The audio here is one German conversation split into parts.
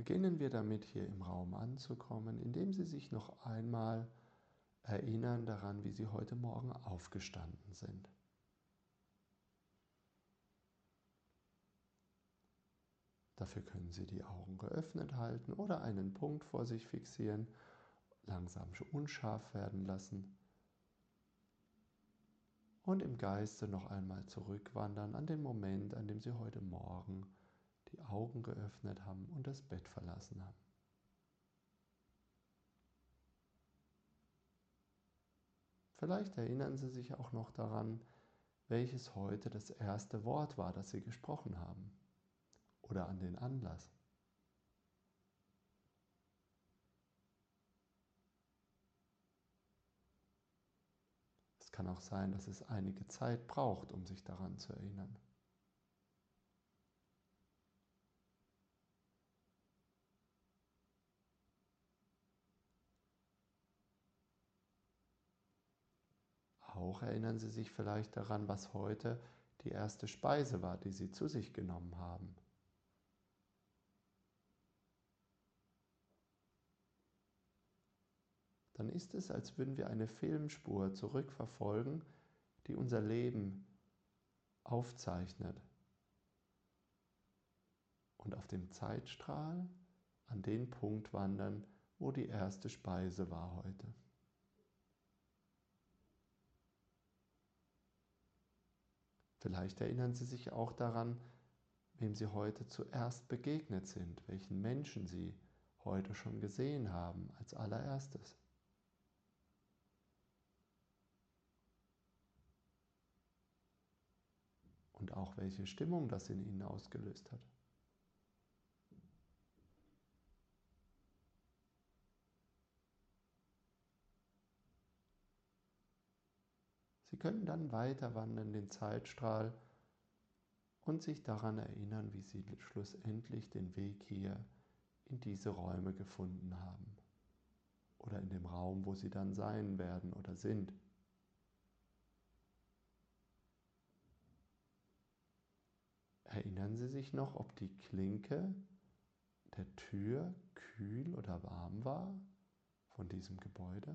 Beginnen wir damit, hier im Raum anzukommen, indem Sie sich noch einmal erinnern daran, wie Sie heute Morgen aufgestanden sind. Dafür können Sie die Augen geöffnet halten oder einen Punkt vor sich fixieren, langsam unscharf werden lassen und im Geiste noch einmal zurückwandern an den Moment, an dem Sie heute Morgen die Augen geöffnet haben und das Bett verlassen haben. Vielleicht erinnern Sie sich auch noch daran, welches heute das erste Wort war, das Sie gesprochen haben, oder an den Anlass. Es kann auch sein, dass es einige Zeit braucht, um sich daran zu erinnern. Auch erinnern Sie sich vielleicht daran, was heute die erste Speise war, die Sie zu sich genommen haben. Dann ist es, als würden wir eine Filmspur zurückverfolgen, die unser Leben aufzeichnet und auf dem Zeitstrahl an den Punkt wandern, wo die erste Speise war heute. Vielleicht erinnern Sie sich auch daran, wem Sie heute zuerst begegnet sind, welchen Menschen Sie heute schon gesehen haben als allererstes. Und auch welche Stimmung das in Ihnen ausgelöst hat. Sie können dann weiter wandern den Zeitstrahl und sich daran erinnern, wie Sie schlussendlich den Weg hier in diese Räume gefunden haben oder in dem Raum, wo Sie dann sein werden oder sind. Erinnern Sie sich noch, ob die Klinke der Tür kühl oder warm war von diesem Gebäude?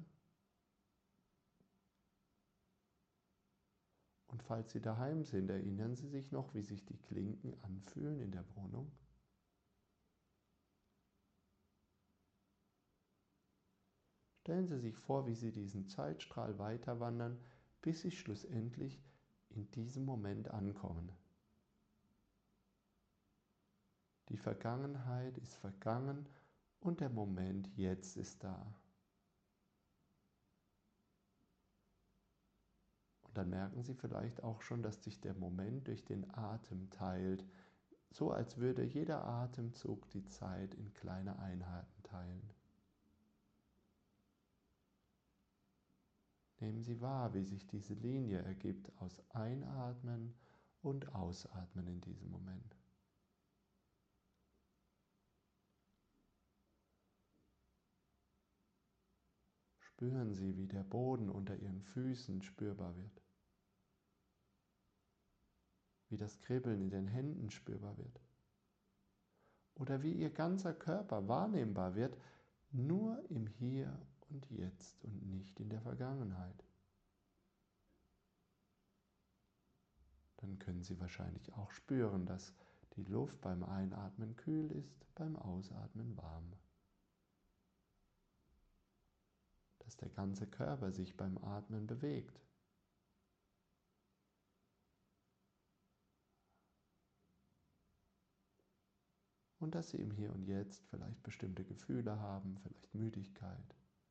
Und falls Sie daheim sind, erinnern Sie sich noch, wie sich die Klinken anfühlen in der Wohnung? Stellen Sie sich vor, wie Sie diesen Zeitstrahl weiterwandern, bis Sie schlussendlich in diesem Moment ankommen. Die Vergangenheit ist vergangen und der Moment jetzt ist da. Und dann merken Sie vielleicht auch schon, dass sich der Moment durch den Atem teilt, so als würde jeder Atemzug die Zeit in kleine Einheiten teilen. Nehmen Sie wahr, wie sich diese Linie ergibt aus Einatmen und Ausatmen in diesem Moment. Spüren Sie, wie der Boden unter Ihren Füßen spürbar wird, wie das Kribbeln in den Händen spürbar wird oder wie Ihr ganzer Körper wahrnehmbar wird, nur im Hier und Jetzt und nicht in der Vergangenheit. Dann können Sie wahrscheinlich auch spüren, dass die Luft beim Einatmen kühl ist, beim Ausatmen warm. Dass der ganze Körper sich beim Atmen bewegt. Und dass Sie im Hier und Jetzt vielleicht bestimmte Gefühle haben, vielleicht Müdigkeit,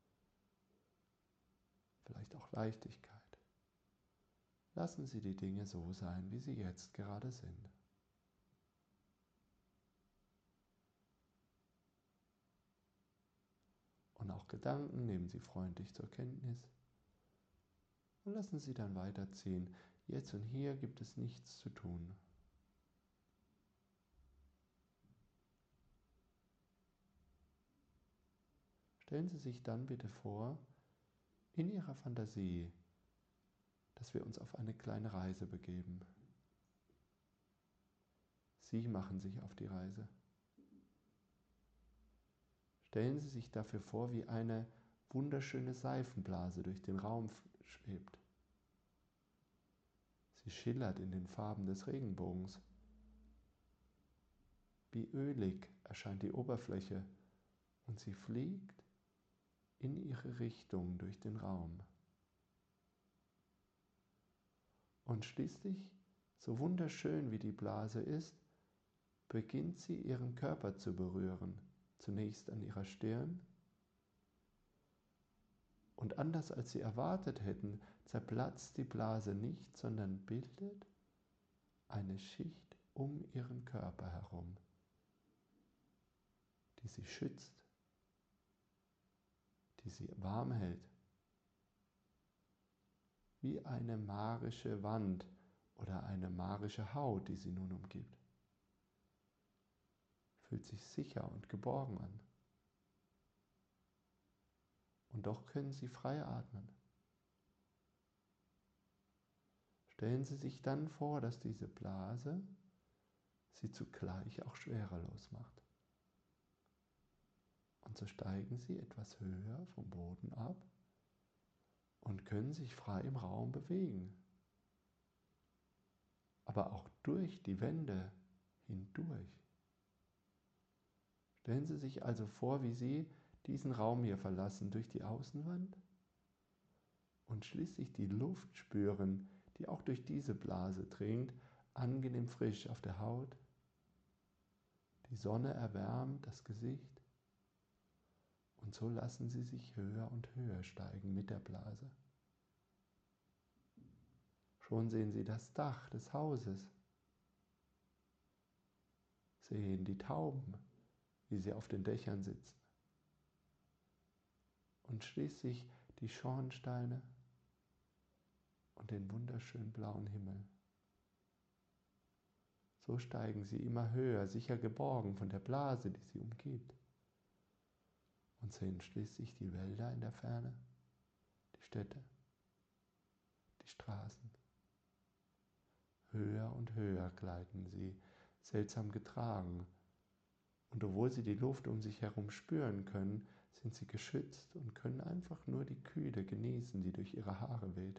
vielleicht auch Leichtigkeit. Lassen Sie die Dinge so sein, wie sie jetzt gerade sind. Und auch Gedanken nehmen Sie freundlich zur Kenntnis und lassen Sie dann weiterziehen. Jetzt und hier gibt es nichts zu tun. Stellen Sie sich dann bitte vor, in Ihrer Fantasie, dass wir uns auf eine kleine Reise begeben. Sie machen sich auf die Reise. Stellen Sie sich dafür vor, wie eine wunderschöne Seifenblase durch den Raum schwebt. Sie schillert in den Farben des Regenbogens. Wie ölig erscheint die Oberfläche und sie fliegt in ihre Richtung durch den Raum. Und schließlich, so wunderschön wie die Blase ist, beginnt sie ihren Körper zu berühren, zunächst an ihrer Stirn. Und anders als sie erwartet hätten, zerplatzt die Blase nicht, sondern bildet eine Schicht um ihren Körper herum, die sie schützt, die sie warm hält, wie eine magische Wand oder eine magische Haut, die sie nun umgibt. Fühlt sich sicher und geborgen an. Und doch können Sie frei atmen. Stellen Sie sich dann vor, dass diese Blase Sie zugleich auch schwerelos macht. Und so steigen Sie etwas höher vom Boden ab und können sich frei im Raum bewegen. Aber auch durch die Wände hindurch. Stellen Sie sich also vor, wie Sie diesen Raum hier verlassen durch die Außenwand und schließlich die Luft spüren, die auch durch diese Blase dringt, angenehm frisch auf der Haut. Die Sonne erwärmt das Gesicht und so lassen Sie sich höher und höher steigen mit der Blase. Schon sehen Sie das Dach des Hauses, sehen die Tauben, wie sie auf den Dächern sitzen und schließlich die Schornsteine und den wunderschönen blauen Himmel. So steigen Sie immer höher, sicher geborgen von der Blase, die Sie umgibt, und sehen schließlich die Wälder in der Ferne, die Städte, die Straßen. Höher und höher gleiten Sie, seltsam getragen, und obwohl Sie die Luft um sich herum spüren können, sind Sie geschützt und können einfach nur die Kühle genießen, die durch Ihre Haare weht.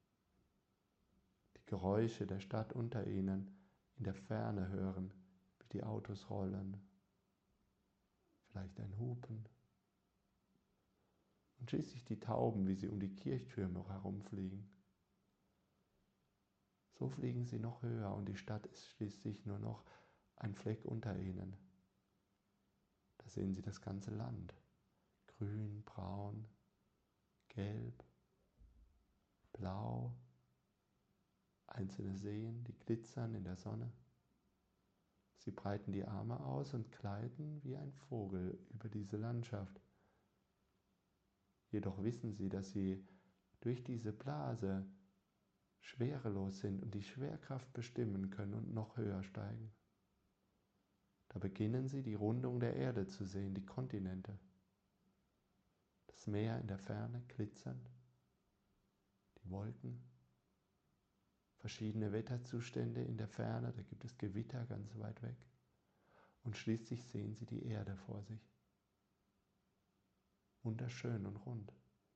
Die Geräusche der Stadt unter Ihnen in der Ferne hören, wie die Autos rollen, vielleicht ein Hupen. Und schließlich die Tauben, wie sie um die Kirchtürme herumfliegen. So fliegen sie noch höher und die Stadt ist schließlich nur noch ein Fleck unter ihnen. Da sehen Sie das ganze Land, grün, braun, gelb, blau, einzelne Seen, die glitzern in der Sonne. Sie breiten die Arme aus und gleiten wie ein Vogel über diese Landschaft. Jedoch wissen Sie, dass Sie durch diese Blase schwerelos sind und die Schwerkraft bestimmen können und noch höher steigen. Da beginnen Sie die Rundung der Erde zu sehen, die Kontinente. Das Meer in der Ferne glitzernd, die Wolken, verschiedene Wetterzustände in der Ferne, da gibt es Gewitter ganz weit weg. Und schließlich sehen Sie die Erde vor sich. Wunderschön und rund.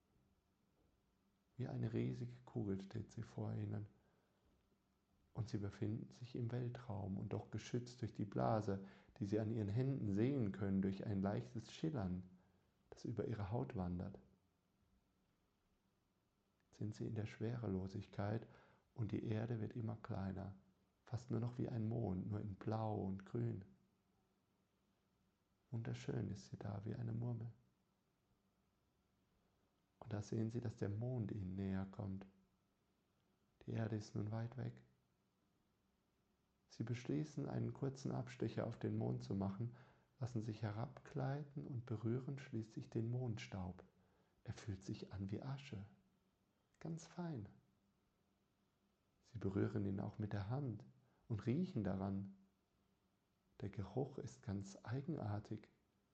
Wie eine riesige Kugel steht sie vor Ihnen. Und Sie befinden sich im Weltraum und doch geschützt durch die Blase, die Sie an Ihren Händen sehen können, durch ein leichtes Schillern, das über Ihre Haut wandert. Sind Sie in der Schwerelosigkeit und die Erde wird immer kleiner, fast nur noch wie ein Mond, nur in Blau und Grün. Wunderschön ist sie da, wie eine Murmel. Und da sehen Sie, dass der Mond Ihnen näher kommt. Die Erde ist nun weit weg. Sie beschließen, einen kurzen Abstecher auf den Mond zu machen, lassen sich herabgleiten und berühren schließlich den Mondstaub. Er fühlt sich an wie Asche, ganz fein. Sie berühren ihn auch mit der Hand und riechen daran. Der Geruch ist ganz eigenartig.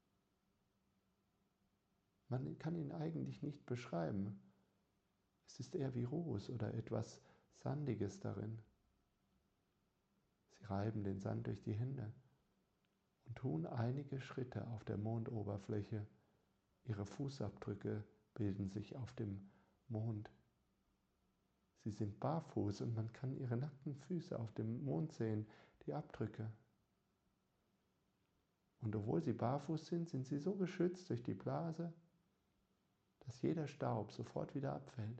Man kann ihn eigentlich nicht beschreiben. Es ist eher wie Ruß oder etwas Sandiges darin. Sie reiben den Sand durch die Hände und tun einige Schritte auf der Mondoberfläche. Ihre Fußabdrücke bilden sich auf dem Mond. Sie sind barfuß und man kann ihre nackten Füße auf dem Mond sehen, die Abdrücke. Und obwohl sie barfuß sind, sind sie so geschützt durch die Blase, dass jeder Staub sofort wieder abfällt.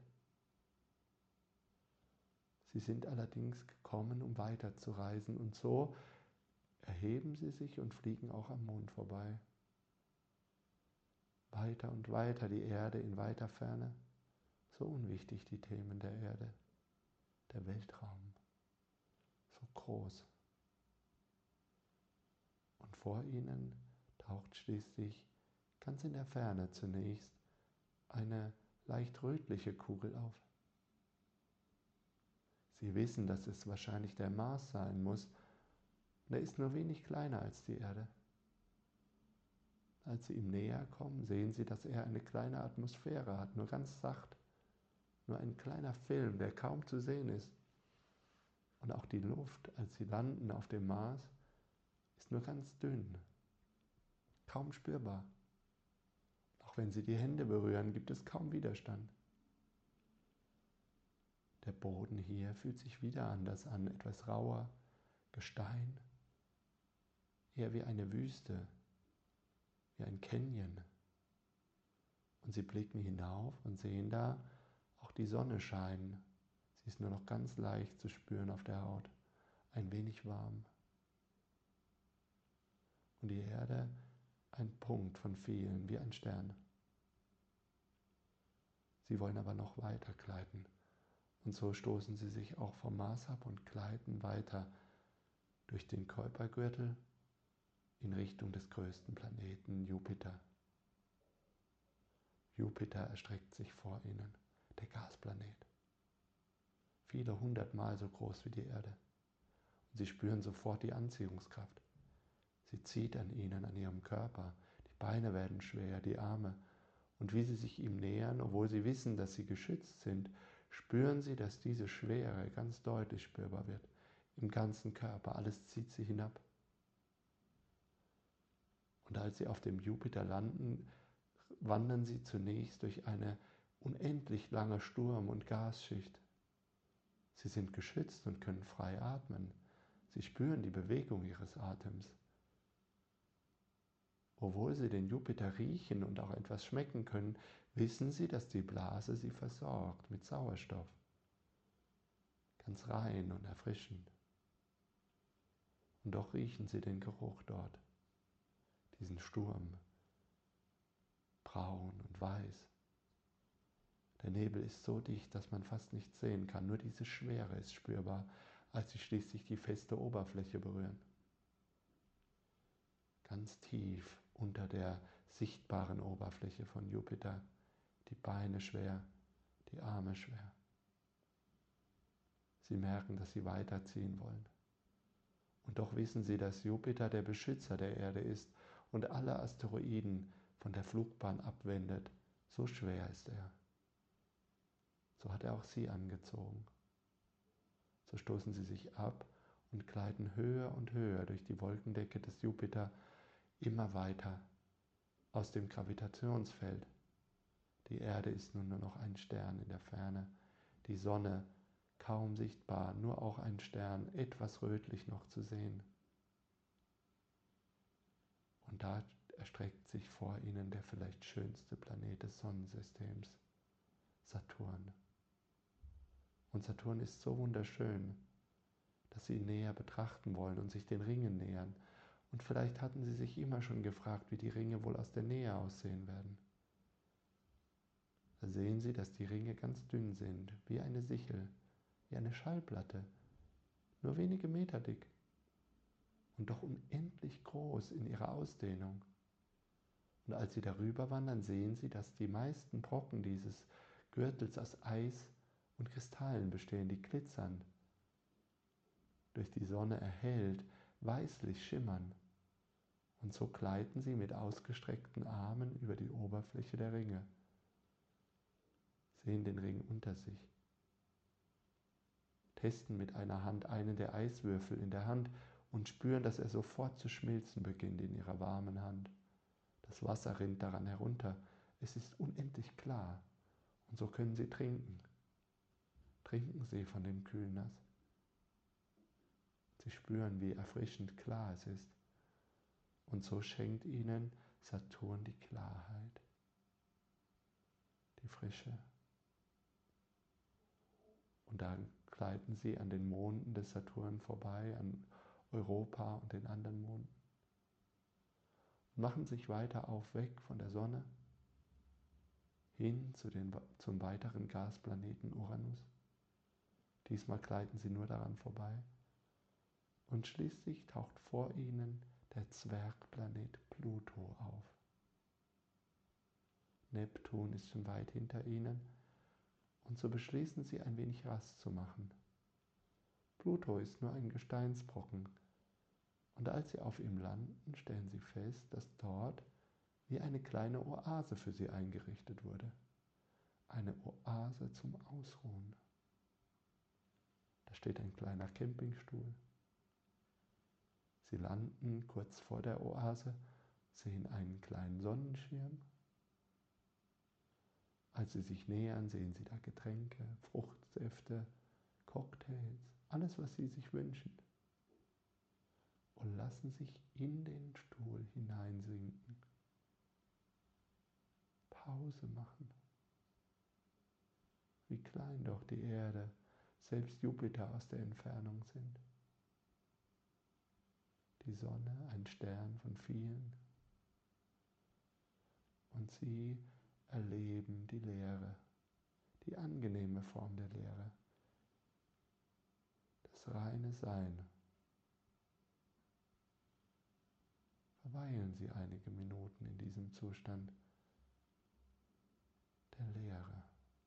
Sie sind allerdings gekommen, um weiterzureisen, und so erheben sie sich und fliegen auch am Mond vorbei. Weiter und weiter die Erde in weiter Ferne. So unwichtig die Themen der Erde, der Weltraum, so groß. Und vor ihnen taucht schließlich ganz in der Ferne zunächst eine leicht rötliche Kugel auf. Sie wissen, dass es wahrscheinlich der Mars sein muss, und er ist nur wenig kleiner als die Erde. Als sie ihm näher kommen, sehen sie, dass er eine kleine Atmosphäre hat, nur ganz sacht, nur ein kleiner Film, der kaum zu sehen ist. Und auch die Luft, als sie landen auf dem Mars, ist nur ganz dünn, kaum spürbar. Auch wenn sie die Hände berühren, gibt es kaum Widerstand. Der Boden hier fühlt sich wieder anders an, etwas rauer, Gestein, eher wie eine Wüste, wie ein Canyon. Und sie blicken hinauf und sehen da auch die Sonne scheinen. Sie ist nur noch ganz leicht zu spüren auf der Haut, ein wenig warm. Und die Erde ein Punkt von vielen, wie ein Stern. Sie wollen aber noch weiter gleiten. Und so stoßen sie sich auch vom Mars ab und gleiten weiter durch den Kuipergürtel in Richtung des größten Planeten Jupiter. Jupiter erstreckt sich vor ihnen, der Gasplanet. Viele hundertmal so groß wie die Erde. Und sie spüren sofort die Anziehungskraft. Sie zieht an ihnen, an ihrem Körper. Die Beine werden schwer, die Arme. Und wie sie sich ihm nähern, obwohl sie wissen, dass sie geschützt sind, spüren sie, dass diese Schwere ganz deutlich spürbar wird. Im ganzen Körper, alles zieht sie hinab. Und als sie auf dem Jupiter landen, wandern sie zunächst durch eine unendlich lange Sturm- und Gasschicht. Sie sind geschützt und können frei atmen. Sie spüren die Bewegung ihres Atems. Obwohl sie den Jupiter riechen und auch etwas schmecken können, wissen sie, dass die Blase sie versorgt mit Sauerstoff. Ganz rein und erfrischend. Und doch riechen sie den Geruch dort, diesen Sturm, braun und weiß. Der Nebel ist so dicht, dass man fast nichts sehen kann, nur diese Schwere ist spürbar, als sie schließlich die feste Oberfläche berühren. Ganz tief unter der sichtbaren Oberfläche von Jupiter, die Beine schwer, die Arme schwer. Sie merken, dass sie weiterziehen wollen. Und doch wissen sie, dass Jupiter der Beschützer der Erde ist und alle Asteroiden von der Flugbahn abwendet. So schwer ist er. So hat er auch sie angezogen. So stoßen sie sich ab und gleiten höher und höher durch die Wolkendecke des Jupiter, immer weiter aus dem Gravitationsfeld. Die Erde ist nun nur noch ein Stern in der Ferne, die Sonne kaum sichtbar, nur auch ein Stern, etwas rötlich noch zu sehen. Und da erstreckt sich vor ihnen der vielleicht schönste Planet des Sonnensystems, Saturn. Und Saturn ist so wunderschön, dass sie ihn näher betrachten wollen und sich den Ringen nähern. Und vielleicht hatten sie sich immer schon gefragt, wie die Ringe wohl aus der Nähe aussehen werden. Da sehen sie, dass die Ringe ganz dünn sind, wie eine Sichel, wie eine Schallplatte, nur wenige Meter dick und doch unendlich groß in ihrer Ausdehnung. Und als sie darüber wandern, sehen sie, dass die meisten Brocken dieses Gürtels aus Eis und Kristallen bestehen, die glitzern, durch die Sonne erhellt, weißlich schimmern. Und so gleiten sie mit ausgestreckten Armen über die Oberfläche der Ringe, sehen den Ring unter sich, testen mit einer Hand einen der Eiswürfel in der Hand und spüren, dass er sofort zu schmilzen beginnt in ihrer warmen Hand. Das Wasser rinnt daran herunter. Es ist unendlich klar. Und so können Sie trinken. Trinken Sie von dem Kühlnass. Sie spüren, wie erfrischend klar es ist. Und so schenkt Ihnen Saturn die Klarheit, die Frische. Und dann gleiten Sie an den Monden des Saturn vorbei, an Europa und den anderen Monden. Und machen sich weiter auf, weg von der Sonne, hin zum weiteren Gasplaneten Uranus. Diesmal gleiten Sie nur daran vorbei. Und schließlich taucht vor Ihnen der Zwergplanet Pluto auf. Neptun ist schon weit hinter Ihnen und so beschließen Sie ein wenig Rast zu machen. Pluto ist nur ein Gesteinsbrocken und als Sie auf ihm landen, stellen Sie fest, dass dort wie eine kleine Oase für Sie eingerichtet wurde. Eine Oase zum Ausruhen. Da steht ein kleiner Campingstuhl. Sie landen kurz vor der Oase, sehen einen kleinen Sonnenschirm. Als Sie sich nähern, sehen Sie da Getränke, Fruchtsäfte, Cocktails, alles, was Sie sich wünschen. Und lassen sich in den Stuhl hineinsinken. Pause machen. Wie klein doch die Erde, selbst Jupiter aus der Entfernung sind. Die Sonne, ein Stern von vielen. Und Sie erleben die Leere, die angenehme Form der Leere, das reine Sein. Verweilen Sie einige Minuten in diesem Zustand der Leere.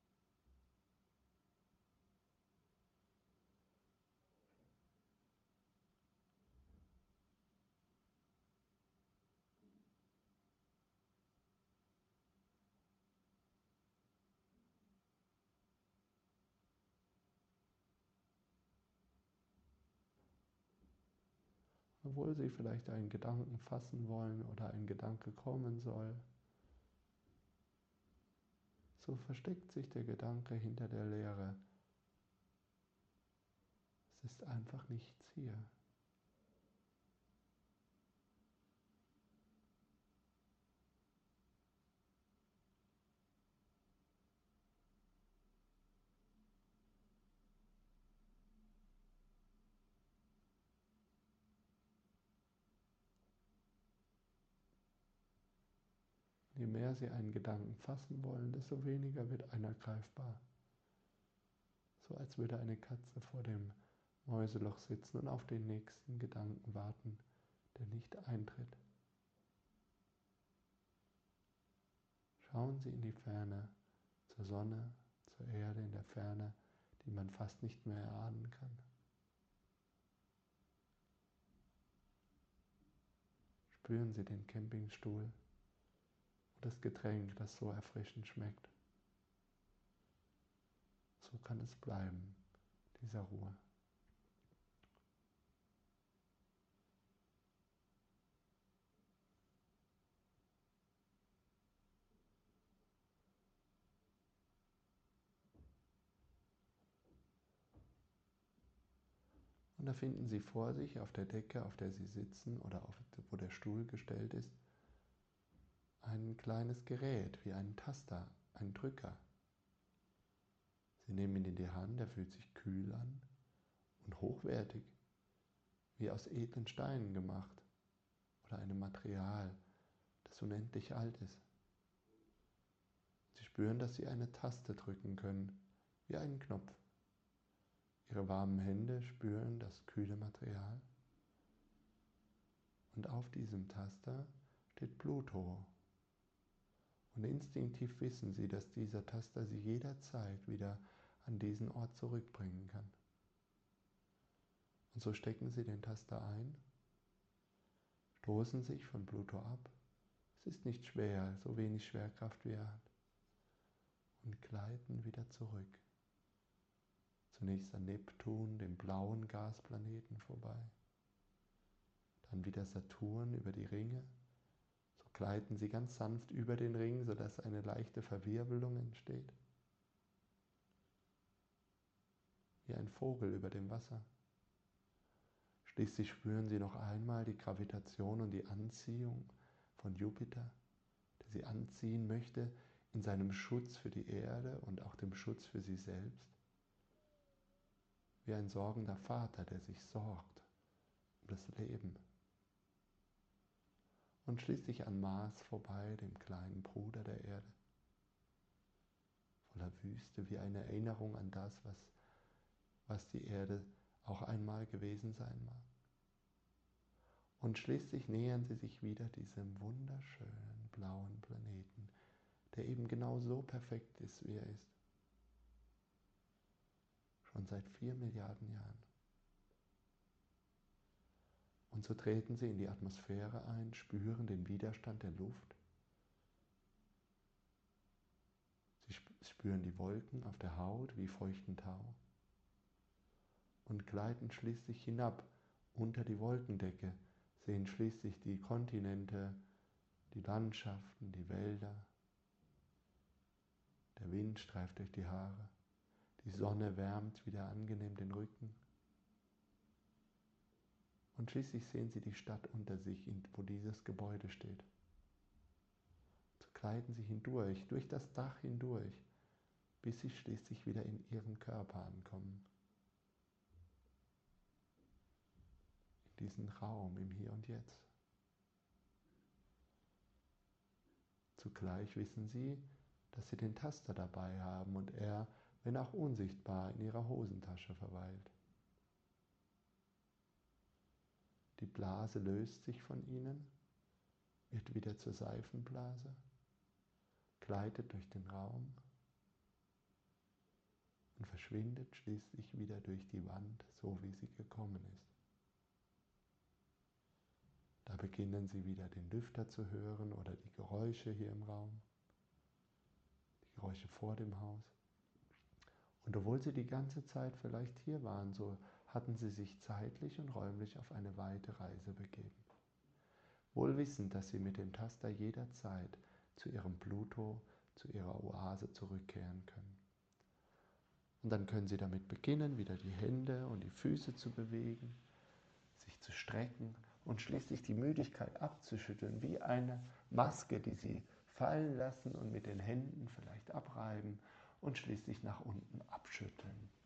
Obwohl Sie vielleicht einen Gedanken fassen wollen oder ein Gedanke kommen soll, so versteckt sich der Gedanke hinter der Leere. Es ist einfach nichts hier. Je mehr Sie einen Gedanken fassen wollen, desto weniger wird einer greifbar. So als würde eine Katze vor dem Mäuseloch sitzen und auf den nächsten Gedanken warten, der nicht eintritt. Schauen Sie in die Ferne, zur Sonne, zur Erde in der Ferne, die man fast nicht mehr erahnen kann. Spüren Sie den Campingstuhl und das Getränk, das so erfrischend schmeckt. So kann es bleiben, dieser Ruhe. Und da finden Sie vor sich auf der Decke, auf der Sie sitzen oder wo der Stuhl gestellt ist, ein kleines Gerät wie einen Taster, einen Drücker. Sie nehmen ihn in die Hand, er fühlt sich kühl an und hochwertig, wie aus edlen Steinen gemacht oder einem Material, das unendlich alt ist. Sie spüren, dass Sie eine Taste drücken können, wie einen Knopf. Ihre warmen Hände spüren das kühle Material und auf diesem Taster steht Pluto. Und instinktiv wissen Sie, dass dieser Taster Sie jederzeit wieder an diesen Ort zurückbringen kann. Und so stecken Sie den Taster ein, stoßen sich von Pluto ab. Es ist nicht schwer, so wenig Schwerkraft wie er hat. Und gleiten wieder zurück. Zunächst an Neptun, dem blauen Gasplaneten, vorbei. Dann wieder Saturn über die Ringe. So gleiten sie ganz sanft über den Ring, sodass eine leichte Verwirbelung entsteht. Wie ein Vogel über dem Wasser. Schließlich spüren sie noch einmal die Gravitation und die Anziehung von Jupiter, der sie anziehen möchte in seinem Schutz für die Erde und auch dem Schutz für sie selbst. Wie ein sorgender Vater, der sich sorgt um das Leben. Und schließlich an Mars vorbei, dem kleinen Bruder der Erde. Voller Wüste, wie eine Erinnerung an das, was die Erde auch einmal gewesen sein mag. Und schließlich nähern sie sich wieder diesem wunderschönen blauen Planeten, der eben genau so perfekt ist, wie er ist. Schon seit 4 Milliarden Jahren. Und so treten sie in die Atmosphäre ein, spüren den Widerstand der Luft. Sie spüren die Wolken auf der Haut wie feuchten Tau und gleiten schließlich hinab unter die Wolkendecke, sehen schließlich die Kontinente, die Landschaften, die Wälder. Der Wind streift durch die Haare, die Sonne wärmt wieder angenehm den Rücken. Und schließlich sehen sie die Stadt unter sich, wo dieses Gebäude steht. So gleiten sie hindurch, durch das Dach hindurch, bis sie schließlich wieder in ihren Körper ankommen. In diesen Raum, im Hier und Jetzt. Zugleich wissen sie, dass sie den Taster dabei haben und er, wenn auch unsichtbar, in ihrer Hosentasche verweilt. Die Blase löst sich von ihnen, wird wieder zur Seifenblase, gleitet durch den Raum und verschwindet schließlich wieder durch die Wand, so wie sie gekommen ist. Da beginnen sie wieder den Lüfter zu hören oder die Geräusche hier im Raum, die Geräusche vor dem Haus. Und obwohl sie die ganze Zeit vielleicht hier waren, so hatten sie sich zeitlich und räumlich auf eine weite Reise begeben. Wohl wissend, dass sie mit dem Taster jederzeit zu ihrem Pluto, zu ihrer Oase zurückkehren können. Und dann können sie damit beginnen, wieder die Hände und die Füße zu bewegen, sich zu strecken und schließlich die Müdigkeit abzuschütteln, wie eine Maske, die sie fallen lassen und mit den Händen vielleicht abreiben und schließlich nach unten abschütteln.